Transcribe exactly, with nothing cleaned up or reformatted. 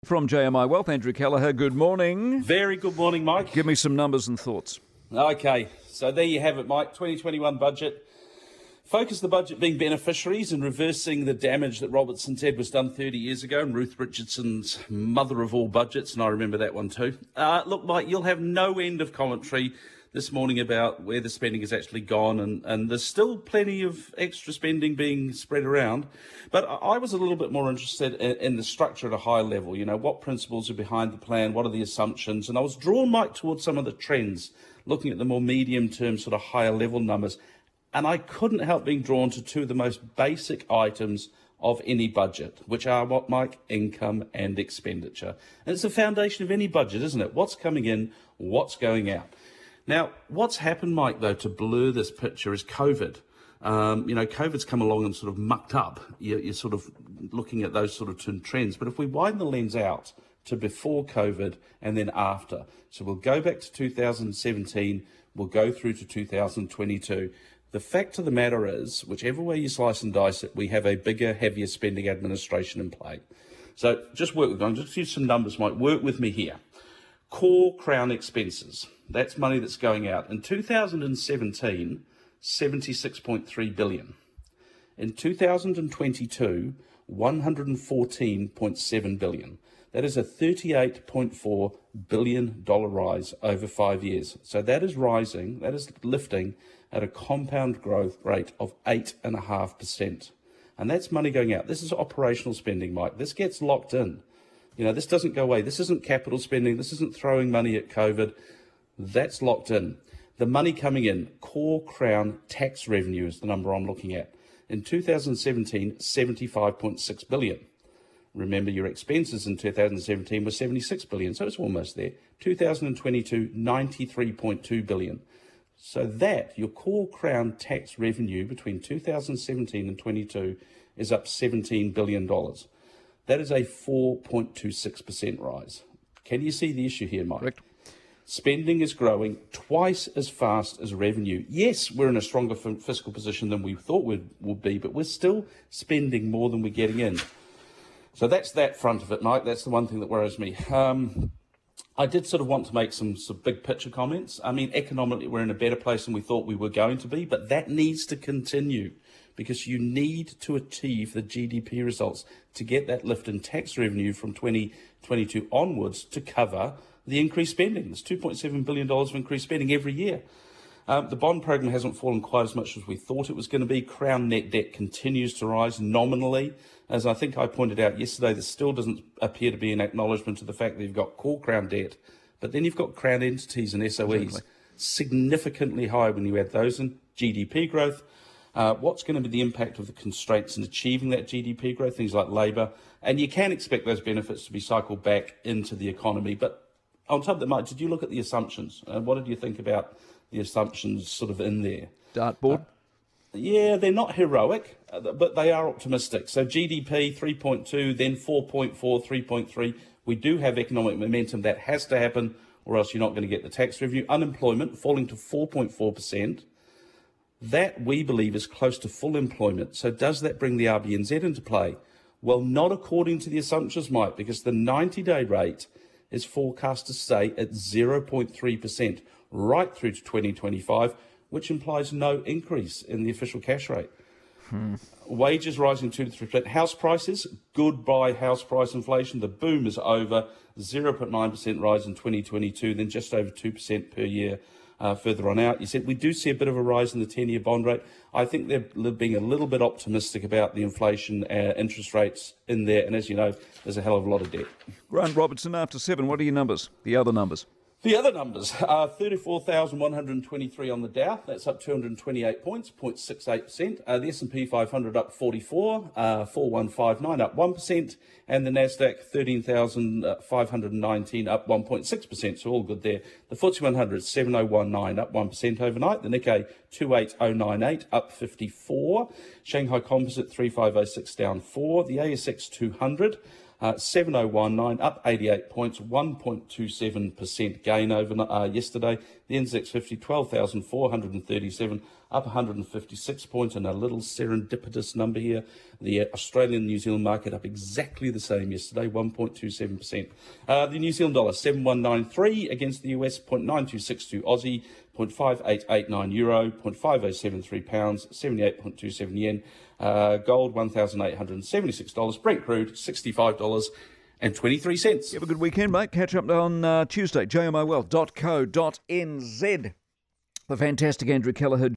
From J M I Wealth, Andrew Kelleher, good morning. Very good morning, Mike. Give me some numbers and thoughts. Okay, so there you have it, Mike. twenty twenty-one budget. Focus the budget being beneficiaries and reversing the damage that Robertson said was done thirty years ago, and Ruth Richardson's mother of all budgets, and I remember that one too. Uh, look, Mike, you'll have no end of commentary this morning about where the spending has actually gone, and, and there's still plenty of extra spending being spread around. But I was a little bit more interested in, in the structure at a high level. You know, what principles are behind the plan? What are the assumptions? And I was drawn, Mike, towards some of the trends, looking at the more medium-term, sort of higher-level numbers. And I couldn't help being drawn to two of the most basic items of any budget, which are what, Mike? Income and expenditure. And it's the foundation of any budget, isn't it? What's coming in, what's going out. Now, what's happened, Mike, though, to blur this picture is COVID. Um, you know, COVID's come along and sort of mucked up. You're, you're sort of looking at those sort of two trends. But if we widen the lens out to before COVID and then after, so we'll go back to two thousand seventeen, we'll go through to two thousand twenty-two. The fact of the matter is, whichever way you slice and dice it, we have a bigger, heavier spending administration in play. So just work with me. I'm just use some numbers, Mike. Work with me here. Core Crown expenses. That's money that's going out. In two thousand seventeen, seventy-six point three billion dollars. In two thousand twenty-two, one hundred fourteen point seven billion dollars. That is a thirty-eight point four billion dollars rise over five years. So that is rising, that is lifting at a compound growth rate of eight point five percent. And that's money going out. This is operational spending, Mike. This gets locked in. You know, this doesn't go away. This isn't capital spending. This isn't throwing money at COVID. That's locked in. The money coming in, core Crown tax revenue is the number I'm looking at. In two thousand seventeen, seventy-five point six billion dollars. Remember, your expenses in two thousand seventeen were seventy-six billion dollars, so it's almost there. two thousand twenty-two, ninety-three point two billion dollars. So that, your core Crown tax revenue between two thousand seventeen and twenty-two is up seventeen billion dollars. That is a four point two six percent rise. Can you see the issue here, Mike? Correct. Spending is growing twice as fast as revenue. Yes, we're in a stronger fiscal position than we thought we would be, but we're still spending more than we're getting in. So that's that front of it, Mike. That's the one thing that worries me. Um, I did sort of want to make some, some big picture comments. I mean, economically, we're in a better place than we thought we were going to be, but that needs to continue because you need to achieve the G D P results to get that lift in tax revenue from twenty twenty-two onwards to cover the increased spending. There's two point seven billion dollars of increased spending every year. Um, the bond program hasn't fallen quite as much as we thought it was going to be. Crown net debt continues to rise nominally. As I think I pointed out yesterday, there still doesn't appear to be an acknowledgement of the fact that you've got core Crown debt, but then you've got Crown entities and S O Es exactly. Significantly higher when you add those in. G D P growth. Uh, what's going to be the impact of the constraints in achieving that G D P growth, things like labour, and you can expect those benefits to be cycled back into the economy. But on top of that, Mike, did you look at the assumptions? Uh, what did you think about the assumptions sort of in there? Dartboard? Uh, yeah, they're not heroic, uh, but they are optimistic. So G D P three point two, then four point four, three point three. We do have economic momentum. That has to happen, or else you're not going to get the tax revenue. Unemployment falling to four point four percent. That, we believe, is close to full employment. So does that bring the R B N Z into play? Well, not according to the assumptions, Mike, because the ninety-day rate is forecast to stay at zero point three percent right through to twenty twenty-five, which implies no increase in the official cash rate. Hmm. Wages rising two to three percent. House prices, goodbye house price inflation. The boom is over. zero point nine percent rise in twenty twenty-two, then just over two percent per year uh, further on out. You said we do see a bit of a rise in the ten-year bond rate. I think they're being a little bit optimistic about the inflation uh, interest rates in there. And as you know, there's a hell of a lot of debt. Grant Robertson, after seven, what are your numbers? The other numbers? The other numbers are thirty-four thousand one hundred twenty-three on the Dow. That's up two hundred twenty-eight points, zero point six eight percent. Uh, the S and P five hundred up forty-four, uh, four one five nine up one percent. And the Nasdaq thirteen thousand five hundred nineteen up one point six percent. So all good there. The F T S E one hundred seven oh one nine up one percent overnight. The Nikkei two eight oh nine eight up fifty-four. Shanghai Composite three five oh six down four. The A S X two hundred. Uh, seven oh one nine up eighty-eight points, one point two seven percent gain over uh, yesterday. The N Z X fifty twelve thousand four hundred thirty-seven up one hundred fifty-six points, and a little serendipitous number here. The Australian New Zealand market up exactly the same yesterday, one point two seven percent. Uh, the New Zealand dollar, seven one nine three against the U S, zero point nine two six two Aussie, zero point five eight eight nine euro, zero point five oh seven three pounds, seventy-eight point two seven yen. Uh, gold, one thousand eight hundred seventy-six dollars. Brent crude, sixty-five dollars and twenty-three cents. You have a good weekend, mate. Catch up on uh, Tuesday, j m o wealth dot co dot n z. The fantastic Andrew Kelleher.